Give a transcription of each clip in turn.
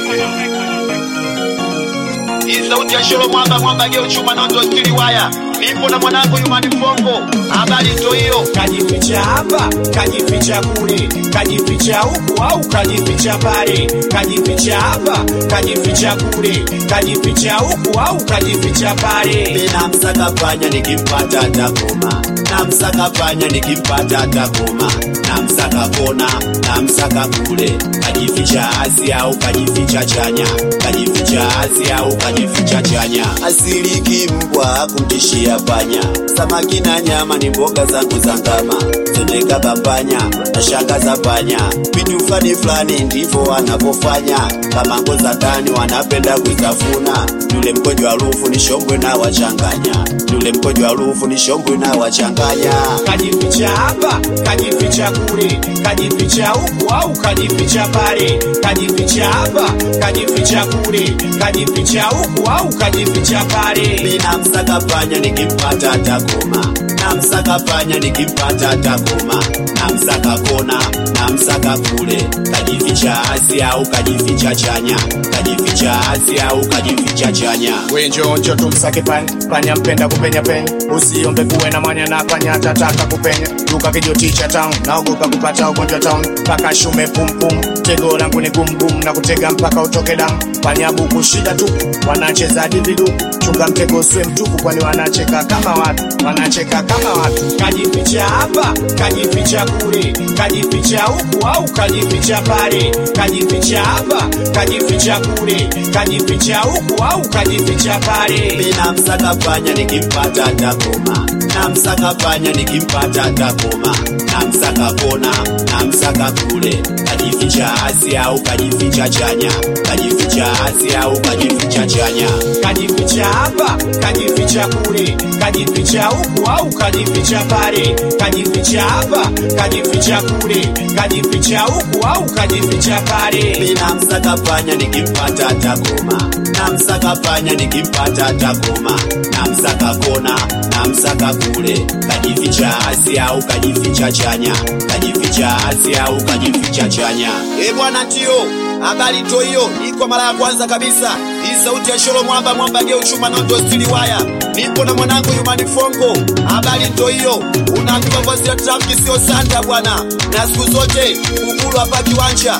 Sauti ya Sholo mwamba geo chuma nondo stili waya. Nipo na mwanangu Yumani Fongo. Habari ndo hiyo. Kajificha hapa, kajificha kule, kajificha huku au kajificha pale. Kajificha hapa, kajificha kule, kajificha huku au kajificha pale. Mina msaka panya nikimpata atakoma, na msaka panya nikimpata atakoma, na msaka kona, na msaka kule. Kajificha asi au kajificha chanya, kajificha asi au kajificha chanya. Asili kimbwa kumtishia panya, samaki na nyama ni mboga zangu za ngama. Zendeka babanya na shanga za panya, vitu fulani ndivyo wanapofanya. Kama ngoza tani wanapenda kuitafuna. Yule mkojo harufu ni shombwe na wachanganya, yule mkojo harufu ni shombwe na wachanganya. Kajificha hapa, kajificha kule, kajificha huku au kajificha pale. Kajificha hapa, kajificha kule, kajificha huku au kajificha pale. Mina msaka panya nikimpata atakoma, na msaka panya nikimpata atakoma, na msaka kona, na msaka kule. Kajificha asi au kajificha chanya, kajificha asi au kajificha chanya. Wenjo tumsake panya mpenda kupenya penya. Usiombe kuwe na mwanya na panya atataka kupenya. Duka kijoticha town, naogopa kupata ugonjwa town. Paka shume pum pum, tego langu ni gum na kutega mpaka utoke damu. Panya buku shida tu, wanacheza dividu. Chunga mtego usiwe mtupu kwani wanacheka kama watu, wanacheka kama watu. Kajificha hapa, kajificha kule, kajificha huku au kajificha pale. Kajificha hapa, kajificha kule, kajificha huku au kajificha pale. Mina msaka panya nikimpata atakoma, na msaka panya nikimpata atakoma, na msaka kona, na msaka kule. Kajificha asi au kajificha chanya, kajificha asi au kajificha chanya. Kajificha hapa, kajificha kule, kajificha huku au kajificha pale. Kajificha hapa, kajificha kule, kajificha huku au kajificha pale. Mina msaka panya nikimpata atakoma, na msaka panya nikimpata atakoma, na msaka kona, na msaka kule. Kajificha asi au kajificha chanya, kajificha asi au kajificha chanya. Bwana tio, habari ndo hiyo. Iko mara ya kwanza kabisa. Hii sauti ya Sholo mwamba geo chuma nondo stili waya. Nipo na mwanangu Yumani Fongo. Habari ndo hiyo. Unaambiwa voice ya traffic sio sanda bwana. Na siku zote ukulu hapa kiwanja.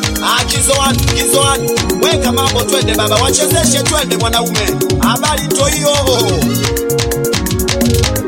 Kizoan. Weka mambo twende baba. Wachezeshe twende mwanaume. Habari ndo hiyo.